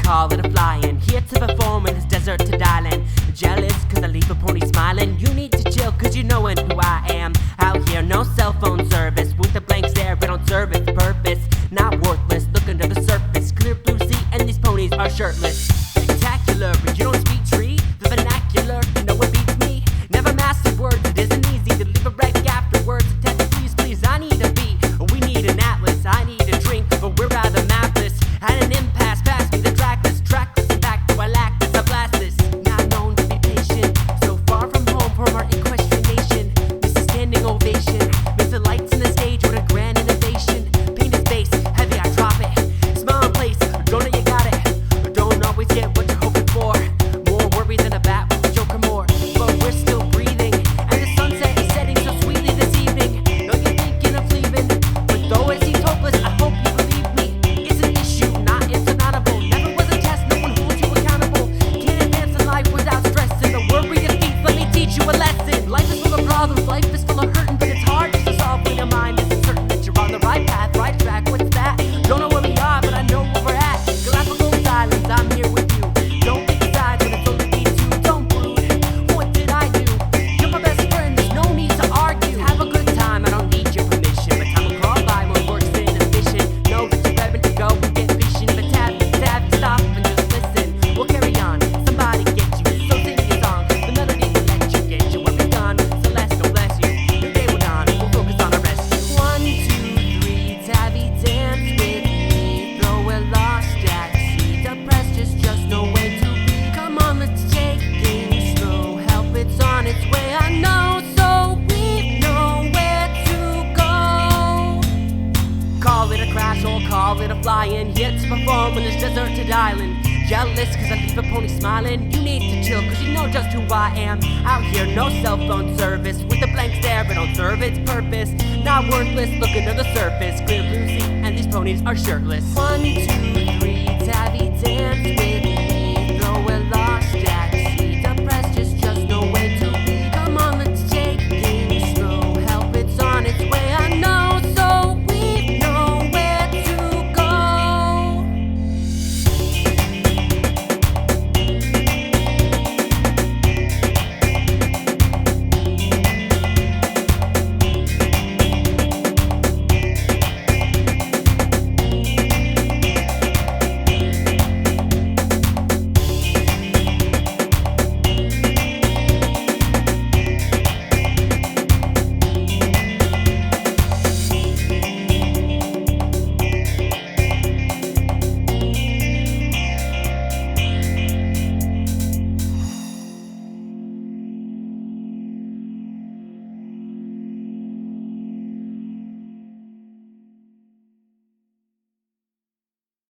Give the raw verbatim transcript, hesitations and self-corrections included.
call it a flying, here to perform in this desert to Dylan. Jealous cause I leave a pony smiling. You need to chill cause you knowin' who I am. Out here, no cell phone service, with a blank stare, but don't serve its purpose. Not worthless, look under the surface. Clear blue sea and these ponies are shirtless. Spectacular, but you don't speak tree. The vernacular, no one beats me. Never mastered words, it isn't easy to leave a wreck afterwards. Text, please, please, I need a beat. We need an atlas, I need a drink, but we're rather mapless. At an impasse, pass me the trackless, trackless, and back to I lack this, I blast this. Not known to be patient, so far from home from our equestrian nation. This is standing ovation, with the lights in the stage, what a grand innovation. Paint is base, heavy, I drop it. Smile in place, don't know you got it. Don't always get what you're hoping for. More worry than a bat with a joker more. But we're still breathing, and the sunset is setting so sweetly this evening. Know you're thinking of leaving, but though it seems hopeless, I hope you believe me. It's an issue, not insurmountable. Never was a test, no one holds you accountable. Can't advance in life without stress, and the worry defeats, let me teach you a lesson. Life is full of problems, life is full of hurting, but it's hard just to solve when your mind isn't certain that you're on the right path, right track. What's that? Don't know where we are, but I know where we're at. Galapagos Islands, I'm here with you. Don't pick sides when it's only me two. Don't brood. What did I do? You're my best friend, there's no need to argue. Have a good time, I don't need your permission. But time will crawl by when work's inefficient. Know that you're ready to go and get fishing. But tap, tap, stop and just listen. We'll carry on, somebody get you. So sing your song, the melody will let you get you. When we're done, Celeste will bless you. Your day will dawn, we'll focus on our rescue. One, two, three, Tabby, dance with me. Though we're lost at sea, depressed, just just no way to be. Come on, let's take things slow. Help, it's on its way, I know, so we know where to go. Call it a crash or call it a flying, here to perform in this deserted island. Jealous cause I leave a pony smiling. You need to chill cause you know just who I am. Out here, no cell phone service, with a blank stare, but don't serve its purpose. Not worthless, look under the surface. Clear blue sea and these ponies are shirtless. One, two,